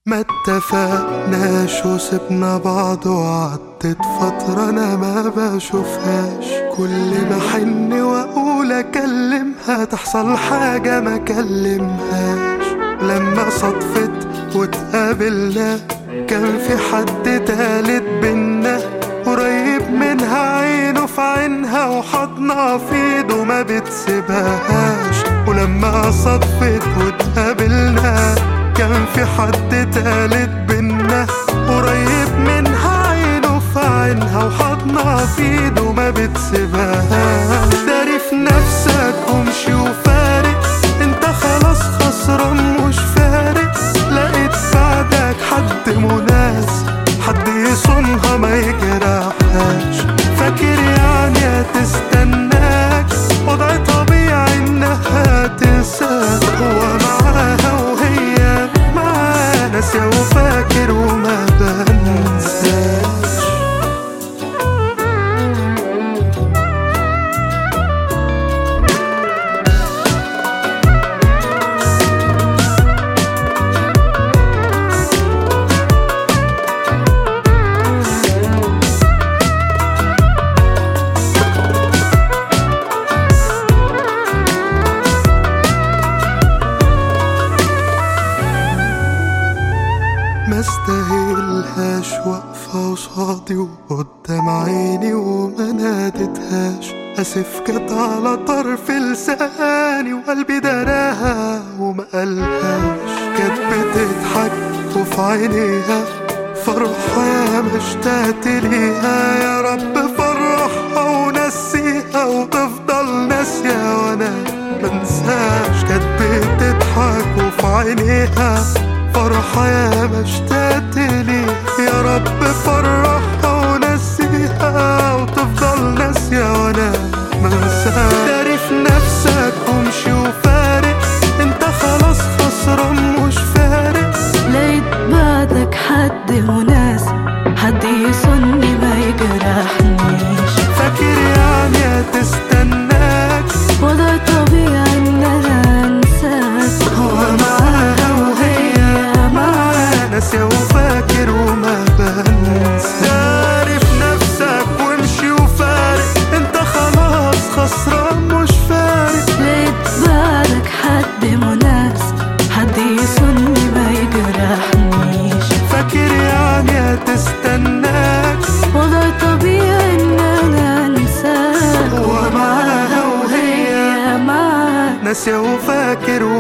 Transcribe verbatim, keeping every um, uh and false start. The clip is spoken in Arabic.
ما اتفقناش وسبنا بعض وعدت فترة انا ما بشوفهاش، كل ما حن واقول اكلمها تحصل حاجة ما كلمهاش. لما صدفت واتقابلنا كان في حد تالت بينا، قريب منها عينه في عينها وحضنها في ايده ما بتسيبهاش. ولما صدفت واتقابلنا كان في حد تالت بينا، قريب منها عينه في عينها وحضنها في ايده ما بتسيبهاش. داري في نفسك وامشي وفارق، انت خلاص خسران مش فارق. لقيت بعدك حد مناسب، حد يصونها ما يجرحهاش. فاكر يعني هتستناك، وضع طبيعي انها تنساك. هو معاها وهي معاه، ناسية وفاكر وما بنساش. ما استاهلهاش واقفة قصادي وقدام عيني وما نادتهاش. اسف كانت على طرف لساني وقلبي دراها وما قالهاش. كانت بتضحك وفي عينيها فرحة يا مشتاقت ليها. يا رب فرحها ونسيها وتفضل ناسية وانا منساش. كانت بتضحك وفي عينيها فرحة يا مشتاقت ليها. يا رب فرحها ونسيها وتفضل ناسية وانا منساش. داري في نفسك وامشي وفارق، انت خلاص خسران مش فارق. لقيت بعدك حد مناسب، حد يصوني ما يجرحنيش. فاكر يعني هتستناك، وضع طبيعي ان انا انساك. هو معاها وهي معاه، ناسية وفاكر وما بنساش. داري في نفسك وامشي وفارق، انت خلاص خسران مش فارق. لقيت بعدك حد مناسب، حد يصوني ما يجرحنيش. فاكر يعني هتستناك، وضع طبيعي ان انا انساك. هو معاها وهي معاك، ناسية وفاكر